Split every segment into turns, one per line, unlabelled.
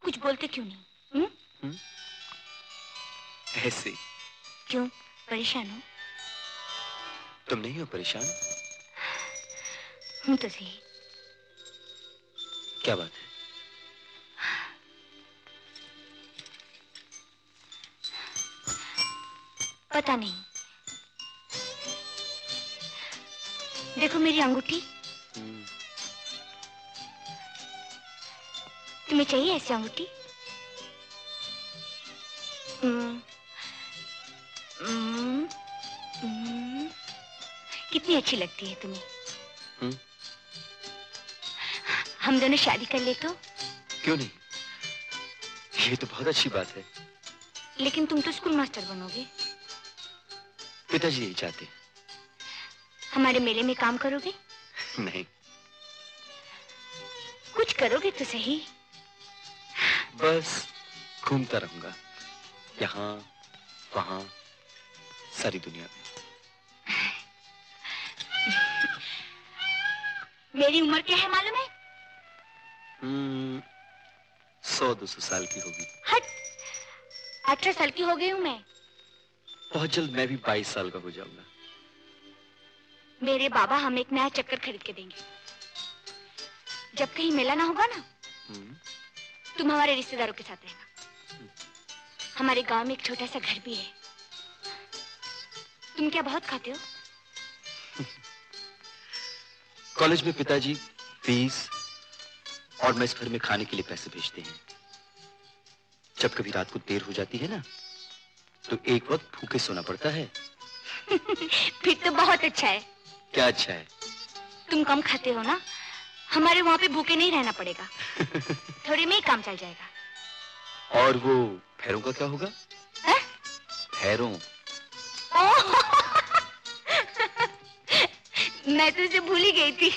कुछ बोलते क्यों नहीं?
ऐसे।
क्यों, परेशान हो?
तुम नहीं हो परेशान?
हूँ तो सही।
क्या बात है?
पता नहीं। देखो मेरी अंगूठी। तुम्हें चाहिए ऐसी अंगूठी? कितनी अच्छी लगती है तुम्हें। हम दोनों शादी कर ले तो?
क्यों नहीं, ये तो बहुत अच्छी बात है।
लेकिन तुम तो स्कूल मास्टर बनोगे।
पिताजी यही चाहते हैं।
हमारे मेले में काम करोगे?
नहीं।
कुछ करोगे तो सही।
बस घूमता रहूंगा, यहाँ वहाँ, सारी दुनिया में।
मेरी उम्र क्या है मालूम है?
100-200 साल की होगी।
हट, 18 साल की हो गई हूँ मैं।
बहुत जल्द मैं भी 22 साल का हो जाऊंगा।
मेरे बाबा हमें एक नया चक्कर खरीद के देंगे। जब कहीं मेला ना होगा ना, तुम हमारे रिश्तेदारों के साथ रहना। हमारे गांव में एक छोटा सा घर भी है। तुम क्या बहुत खाते हो?
कॉलेज में पिताजी फीस और मेस भर में खाने के लिए पैसे भेजते हैं। जब कभी रात को देर हो जाती है ना, तो एक वक्त भूखे सोना पड़ता है।
फिर तो बहुत अच्छा है।
क्या अच्छा है?
तुम कम खाते हो ना, हमारे वहाँ पे भूखे नहीं रहना पड़ेगा। थोड़े में ही काम चल जाएगा।
और वो भैरों का क्या होगा? भैरों।
मैं तो उसे भूल ही गई थी।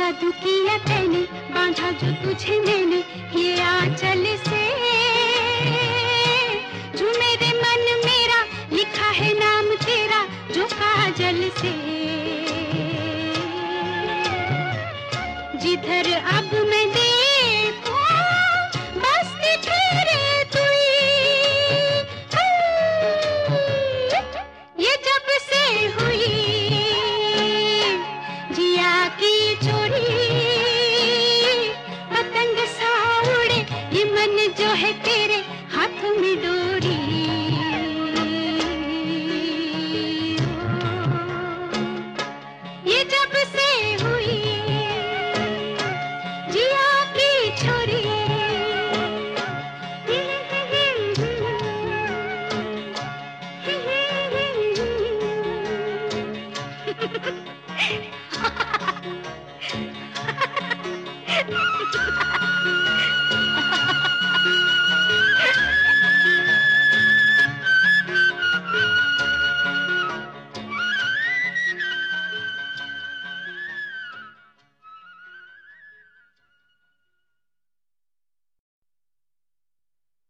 जादू किया तैने, बांधा जो तुझे मैंने ये आंचल से, झूमे रे मन मेरा, लिखा है नाम तेरा जो काजल से। जिधर अब मैं देखूं बस तेरे तुई, ये जब से हुई जिया की चोरी, पतंग सा उड़े ये मन जो है तेरे हाथों में डोरी। ये जब से हुई जिया की छोरी। Ha ha ha.